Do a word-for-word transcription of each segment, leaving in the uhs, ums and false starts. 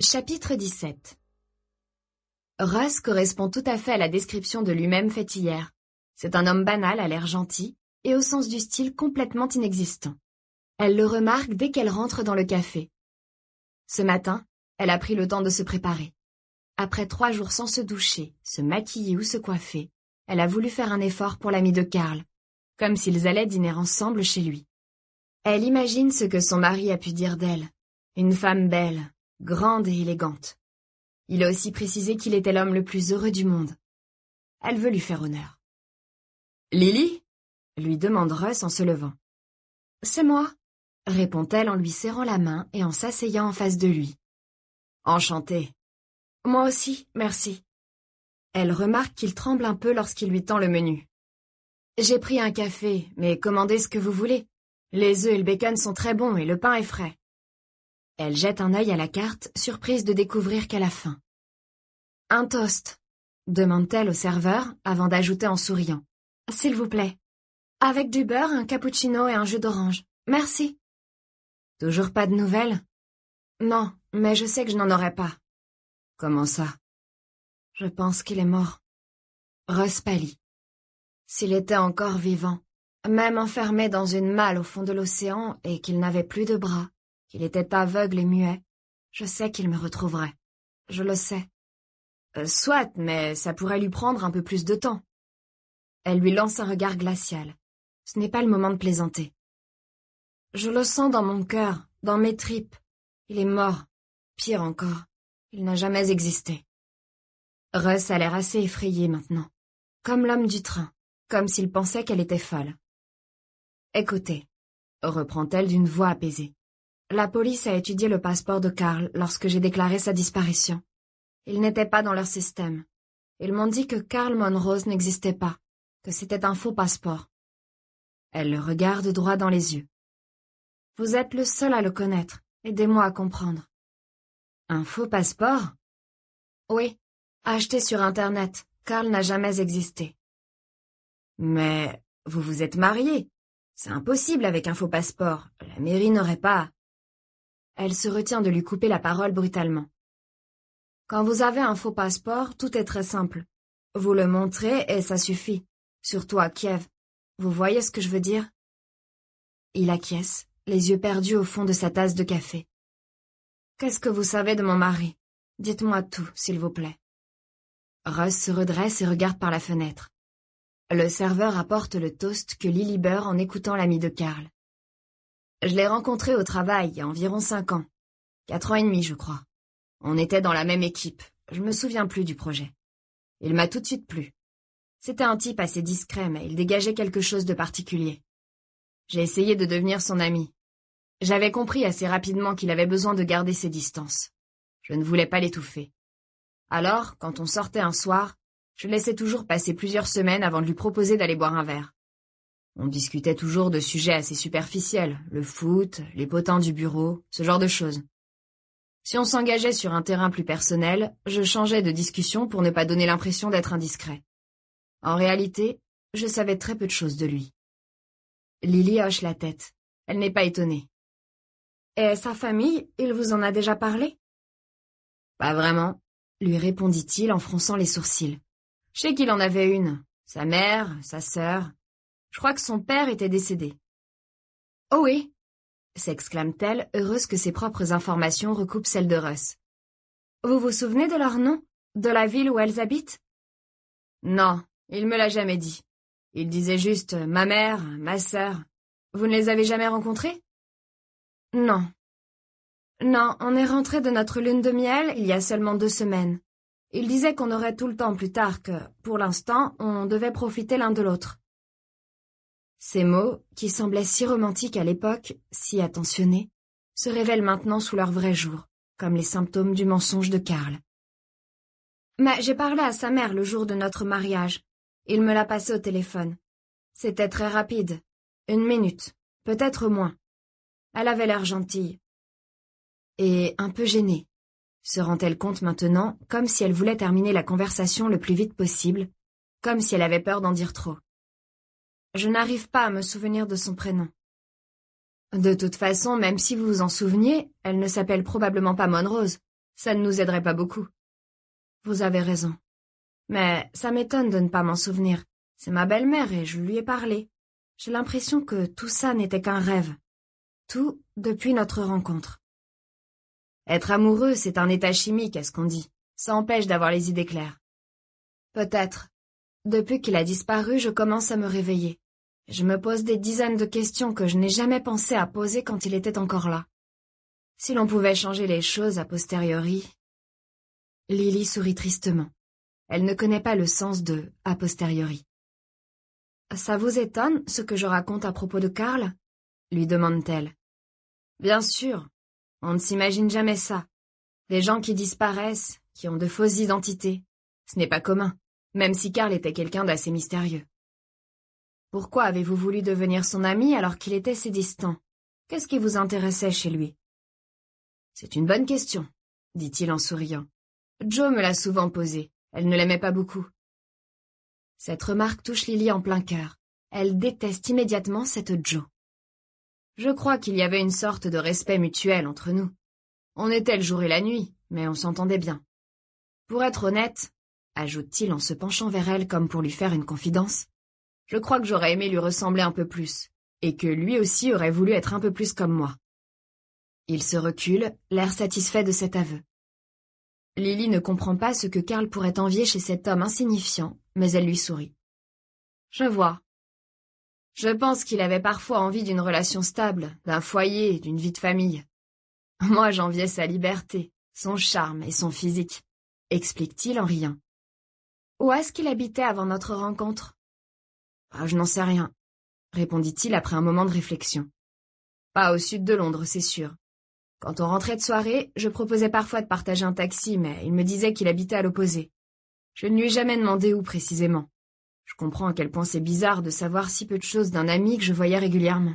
Chapitre dix-sept. Russ correspond tout à fait à la description de lui-même faite hier. C'est un homme banal à l'air gentil et au sens du style complètement inexistant. Elle le remarque dès qu'elle rentre dans le café. Ce matin, elle a pris le temps de se préparer. Après trois jours sans se doucher, se maquiller ou se coiffer, elle a voulu faire un effort pour l'ami de Carl, comme s'ils allaient dîner ensemble chez lui. Elle imagine ce que son mari a pu dire d'elle. Une femme belle, grande et élégante. Il a aussi précisé qu'il était l'homme le plus heureux du monde. Elle veut lui faire honneur. « Lily ?» lui demande Russ en se levant. « C'est moi », répond-elle en lui serrant la main et en s'asseyant en face de lui. « Enchantée. »« Moi aussi, merci. » Elle remarque qu'il tremble un peu lorsqu'il lui tend le menu. « J'ai pris un café, mais commandez ce que vous voulez. Les œufs et le bacon sont très bons et le pain est frais. » Elle jette un œil à la carte, surprise de découvrir qu'elle a faim. « Un toast ?» demande-t-elle au serveur, avant d'ajouter en souriant. « S'il vous plaît. Avec du beurre, un cappuccino et un jus d'orange. Merci. » Toujours pas de nouvelles ? Non, mais je sais que je n'en aurai pas. Comment ça ? Je pense qu'il est mort. Russ pâlit. S'il était encore vivant, même enfermé dans une malle au fond de l'océan et qu'il n'avait plus de bras, qu'il était aveugle et muet, je sais qu'il me retrouverait. Je le sais. Euh, soit, mais ça pourrait lui prendre un peu plus de temps. Elle lui lance un regard glacial. Ce n'est pas le moment de plaisanter. Je le sens dans mon cœur, dans mes tripes. Il est mort. Pire encore, il n'a jamais existé. Russ a l'air assez effrayé maintenant. Comme l'homme du train, comme s'il pensait qu'elle était folle. Écoutez, reprend-elle d'une voix apaisée. La police a étudié le passeport de Carl lorsque j'ai déclaré sa disparition. Il n'était pas dans leur système. Ils m'ont dit que Carl Monrose n'existait pas, que c'était un faux passeport. Elle le regarde droit dans les yeux. Vous êtes le seul à le connaître. Aidez-moi à comprendre. Un faux passeport ? Oui, acheté sur Internet. Carl n'a jamais existé. Mais vous vous êtes mariés. C'est impossible avec un faux passeport. La mairie n'aurait pas... Elle se retient de lui couper la parole brutalement. Quand vous avez un faux passeport, tout est très simple. Vous le montrez et ça suffit. Surtout à Kiev. Vous voyez ce que je veux dire ? Il acquiesce, les yeux perdus au fond de sa tasse de café. Qu'est-ce que vous savez de mon mari ? Dites-moi tout, s'il vous plaît. Russ se redresse et regarde par la fenêtre. Le serveur apporte le toast que Lily beurre en écoutant l'ami de Carl. Je l'ai rencontré au travail il y a environ cinq ans. Quatre ans et demi, je crois. On était dans la même équipe. Je me souviens plus du projet. Il m'a tout de suite plu. C'était un type assez discret, mais il dégageait quelque chose de particulier. J'ai essayé de devenir son ami. J'avais compris assez rapidement qu'il avait besoin de garder ses distances. Je ne voulais pas l'étouffer. Alors, quand on sortait un soir, je laissais toujours passer plusieurs semaines avant de lui proposer d'aller boire un verre. On discutait toujours de sujets assez superficiels, le foot, les potins du bureau, ce genre de choses. Si on s'engageait sur un terrain plus personnel, je changeais de discussion pour ne pas donner l'impression d'être indiscret. En réalité, je savais très peu de choses de lui. Lily hoche la tête. Elle n'est pas étonnée. Et sa famille, il vous en a déjà parlé ? Pas vraiment, lui répondit-il en fronçant les sourcils. Je sais qu'il en avait une, sa mère, sa sœur. Je crois que son père était décédé. Oh oui, s'exclame-t-elle, heureuse que ses propres informations recoupent celles de Russ. Vous vous souvenez de leur nom, de la ville où elles habitent ? Non, il me l'a jamais dit. Il disait juste « ma mère, ma sœur ». Vous ne les avez jamais rencontrées ? Non. Non, on est rentré de notre lune de miel il y a seulement deux semaines. Il disait qu'on aurait tout le temps plus tard que, pour l'instant, on devait profiter l'un de l'autre. Ces mots, qui semblaient si romantiques à l'époque, si attentionnés, se révèlent maintenant sous leur vrai jour, comme les symptômes du mensonge de Carl. Mais j'ai parlé à sa mère le jour de notre mariage. Il me l'a passé au téléphone. C'était très rapide. Une minute, peut-être moins. Elle avait l'air gentille. Et un peu gênée, se rend-elle compte maintenant, comme si elle voulait terminer la conversation le plus vite possible, comme si elle avait peur d'en dire trop. Je n'arrive pas à me souvenir de son prénom. De toute façon, même si vous vous en souveniez, elle ne s'appelle probablement pas Monrose. Ça ne nous aiderait pas beaucoup. Vous avez raison. Mais ça m'étonne de ne pas m'en souvenir. C'est ma belle-mère et je lui ai parlé. J'ai l'impression que tout ça n'était qu'un rêve. Tout depuis notre rencontre. Être amoureux, c'est un état chimique, est-ce qu'on dit. Ça empêche d'avoir les idées claires. Peut-être. Depuis qu'il a disparu, je commence à me réveiller. Je me pose des dizaines de questions que je n'ai jamais pensé à poser quand il était encore là. Si l'on pouvait changer les choses a posteriori... Lily sourit tristement. Elle ne connaît pas le sens de « a posteriori ». « Ça vous étonne, ce que je raconte à propos de Karl ?» lui demande-t-elle. « Bien sûr. On ne s'imagine jamais ça. Des gens qui disparaissent, qui ont de fausses identités. Ce n'est pas commun, même si Karl était quelqu'un d'assez mystérieux. Pourquoi avez-vous voulu devenir son ami alors qu'il était si distant? Qu'est-ce qui vous intéressait chez lui? » C'est une bonne question, dit-il en souriant. Jo me l'a souvent posée. Elle ne l'aimait pas beaucoup. Cette remarque touche Lily en plein cœur. Elle déteste immédiatement cette Jo. Je crois qu'il y avait une sorte de respect mutuel entre nous. On était le jour et la nuit, mais on s'entendait bien. Pour être honnête, ajoute-t-il en se penchant vers elle comme pour lui faire une confidence, je crois que j'aurais aimé lui ressembler un peu plus, et que lui aussi aurait voulu être un peu plus comme moi. Il se recule, l'air satisfait de cet aveu. Lily ne comprend pas ce que Karl pourrait envier chez cet homme insignifiant, mais elle lui sourit. Je vois. Je pense qu'il avait parfois envie d'une relation stable, d'un foyer, d'une vie de famille. Moi, j'enviais sa liberté, son charme et son physique, explique-t-il en riant. Où est-ce qu'il habitait avant notre rencontre? Ah, je n'en sais rien, répondit-il après un moment de réflexion. Pas au sud de Londres, c'est sûr. Quand on rentrait de soirée, je proposais parfois de partager un taxi, mais il me disait qu'il habitait à l'opposé. Je ne lui ai jamais demandé où précisément. Je comprends à quel point c'est bizarre de savoir si peu de choses d'un ami que je voyais régulièrement.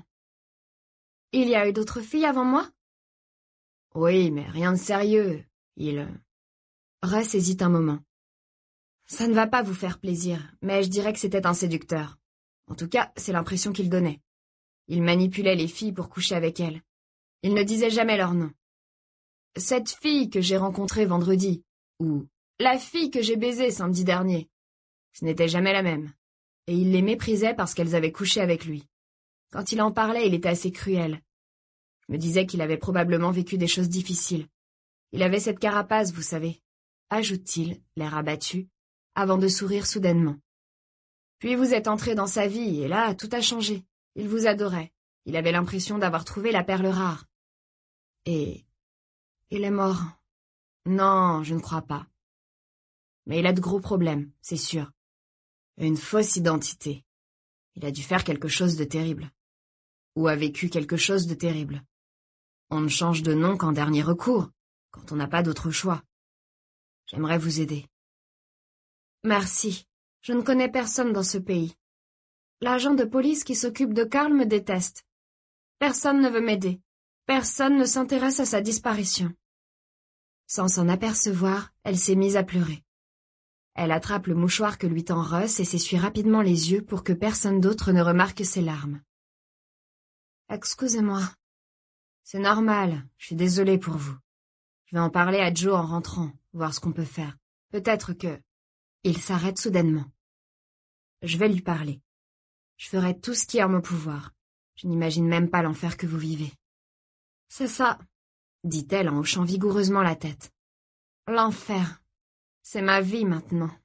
Il y a eu d'autres filles avant moi? Oui, mais rien de sérieux. Il... Russ hésite un moment. Ça ne va pas vous faire plaisir, mais je dirais que c'était un séducteur. En tout cas, c'est l'impression qu'il donnait. Il manipulait les filles pour coucher avec elles. Il ne disait jamais leur nom. Cette fille que j'ai rencontrée vendredi, ou la fille que j'ai baisée samedi dernier, ce n'était jamais la même. Et il les méprisait parce qu'elles avaient couché avec lui. Quand il en parlait, il était assez cruel. Je me disais qu'il avait probablement vécu des choses difficiles. Il avait cette carapace, vous savez, ajoute-t-il, l'air abattu, avant de sourire soudainement. Puis vous êtes entré dans sa vie, et là, tout a changé. Il vous adorait. Il avait l'impression d'avoir trouvé la perle rare. Et... il est mort. Non, je ne crois pas. Mais il a de gros problèmes, c'est sûr. Une fausse identité. Il a dû faire quelque chose de terrible. Ou a vécu quelque chose de terrible. On ne change de nom qu'en dernier recours, quand on n'a pas d'autre choix. J'aimerais vous aider. Merci. Je ne connais personne dans ce pays. L'agent de police qui s'occupe de Karl me déteste. Personne ne veut m'aider. Personne ne s'intéresse à sa disparition. Sans s'en apercevoir, elle s'est mise à pleurer. Elle attrape le mouchoir que lui tend Russ et s'essuie rapidement les yeux pour que personne d'autre ne remarque ses larmes. Excusez-moi. C'est normal, je suis désolée pour vous. Je vais en parler à Jo en rentrant, voir ce qu'on peut faire. Peut-être que... Il s'arrête soudainement. Je vais lui parler. Je ferai tout ce qui est en mon pouvoir. Je n'imagine même pas l'enfer que vous vivez. C'est ça, dit-elle en hochant vigoureusement la tête. L'enfer. C'est ma vie maintenant.